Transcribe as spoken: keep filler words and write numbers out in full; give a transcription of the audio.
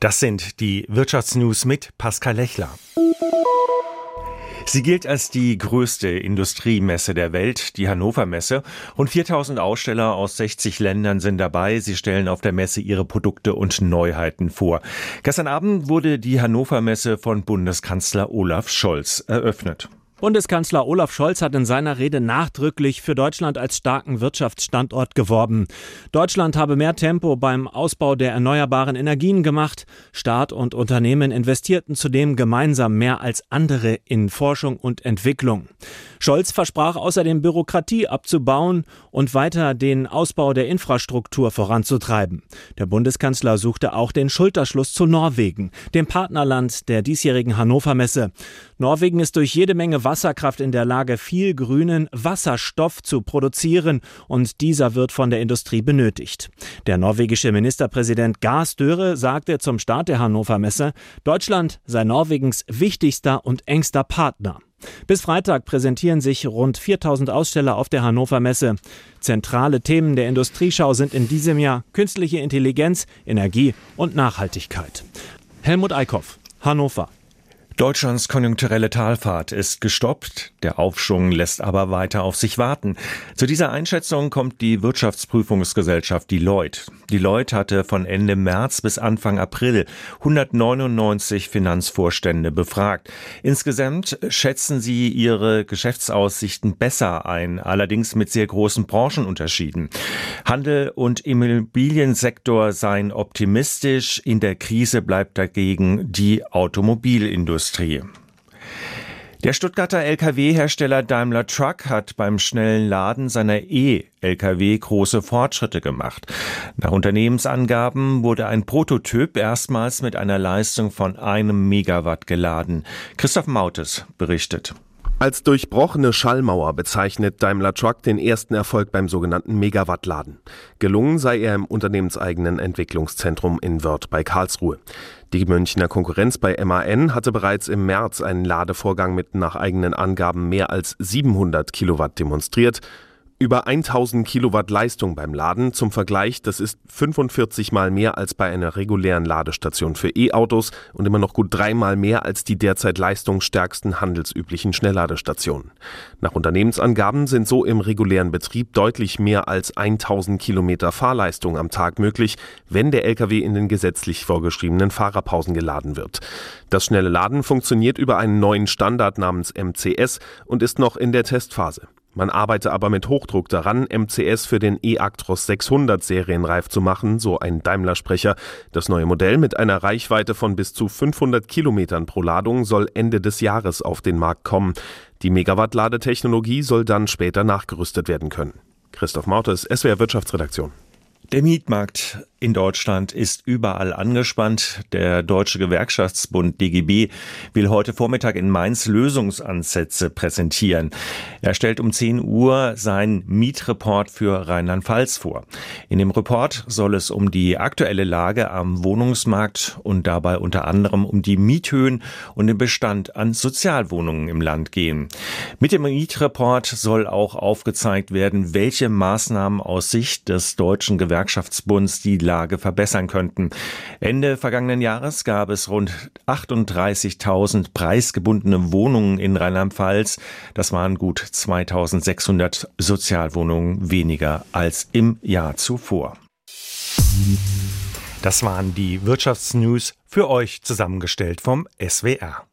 Das sind die Wirtschaftsnews mit Pascal Lechler. Sie gilt als die größte Industriemesse der Welt, die Hannover Messe. Rund viertausend Aussteller aus sechzig Ländern sind dabei. Sie stellen auf der Messe ihre Produkte und Neuheiten vor. Gestern Abend wurde die Hannover Messe von Bundeskanzler Olaf Scholz eröffnet. Bundeskanzler Olaf Scholz hat in seiner Rede nachdrücklich für Deutschland als starken Wirtschaftsstandort geworben. Deutschland habe mehr Tempo beim Ausbau der erneuerbaren Energien gemacht. Staat und Unternehmen investierten zudem gemeinsam mehr als andere in Forschung und Entwicklung. Scholz versprach außerdem, Bürokratie abzubauen und weiter den Ausbau der Infrastruktur voranzutreiben. Der Bundeskanzler suchte auch den Schulterschluss zu Norwegen, dem Partnerland der diesjährigen Hannover Messe. Norwegen ist durch jede Menge Wasserkraft in der Lage, viel grünen Wasserstoff zu produzieren, und dieser wird von der Industrie benötigt. Der norwegische Ministerpräsident Gahr Støre sagte zum Start der Hannover Messe, Deutschland sei Norwegens wichtigster und engster Partner. Bis Freitag präsentieren sich rund viertausend Aussteller auf der Hannover Messe. Zentrale Themen der Industrieschau sind in diesem Jahr künstliche Intelligenz, Energie und Nachhaltigkeit. Helmut Eickhoff, Hannover. Deutschlands konjunkturelle Talfahrt ist gestoppt, der Aufschwung lässt aber weiter auf sich warten. Zu dieser Einschätzung kommt die Wirtschaftsprüfungsgesellschaft Deloitte. Deloitte hatte von Ende März bis Anfang April hundertneunundneunzig Finanzvorstände befragt. Insgesamt schätzen sie ihre Geschäftsaussichten besser ein, allerdings mit sehr großen Branchenunterschieden. Handel und Immobiliensektor seien optimistisch, in der Krise bleibt dagegen die Automobilindustrie. Der Stuttgarter L K W-Hersteller Daimler Truck hat beim schnellen Laden seiner E-L K W große Fortschritte gemacht. Nach Unternehmensangaben wurde ein Prototyp erstmals mit einer Leistung von einem Megawatt geladen. Christoph Mautes berichtet. Als durchbrochene Schallmauer bezeichnet Daimler Truck den ersten Erfolg beim sogenannten Megawattladen. Gelungen sei er im unternehmenseigenen Entwicklungszentrum in Wörth bei Karlsruhe. Die Münchner Konkurrenz bei M A N hatte bereits im März einen Ladevorgang mit nach eigenen Angaben mehr als siebenhundert Kilowatt demonstriert. Über tausend Kilowatt Leistung beim Laden. Zum Vergleich, das ist fünfundvierzig Mal mehr als bei einer regulären Ladestation für E-Autos und immer noch gut dreimal mehr als die derzeit leistungsstärksten handelsüblichen Schnellladestationen. Nach Unternehmensangaben sind so im regulären Betrieb deutlich mehr als tausend Kilometer Fahrleistung am Tag möglich, wenn der L K W in den gesetzlich vorgeschriebenen Fahrerpausen geladen wird. Das schnelle Laden funktioniert über einen neuen Standard namens M C S und ist noch in der Testphase. Man arbeite aber mit Hochdruck daran, M C S für den e-Actros sechshundert serienreif zu machen, so ein Daimler-Sprecher. Das neue Modell mit einer Reichweite von bis zu fünfhundert Kilometern pro Ladung soll Ende des Jahres auf den Markt kommen. Die Megawatt-Ladetechnologie soll dann später nachgerüstet werden können. Christoph Mautes, S W R Wirtschaftsredaktion. Der Mietmarkt in Deutschland ist überall angespannt. Der Deutsche Gewerkschaftsbund D G B will heute Vormittag in Mainz Lösungsansätze präsentieren. Er stellt um zehn Uhr seinen Mietreport für Rheinland-Pfalz vor. In dem Report soll es um die aktuelle Lage am Wohnungsmarkt und dabei unter anderem um die Miethöhen und den Bestand an Sozialwohnungen im Land gehen. Mit dem Mietreport soll auch aufgezeigt werden, welche Maßnahmen aus Sicht des Deutschen Gewerkschaftsbunds die Lage verbessern könnten. Ende vergangenen Jahres gab es rund achtunddreißigtausend preisgebundene Wohnungen in Rheinland-Pfalz. Das waren gut zweitausendsechshundert Sozialwohnungen weniger als im Jahr zuvor. Das waren die Wirtschaftsnews für euch zusammengestellt vom S W R.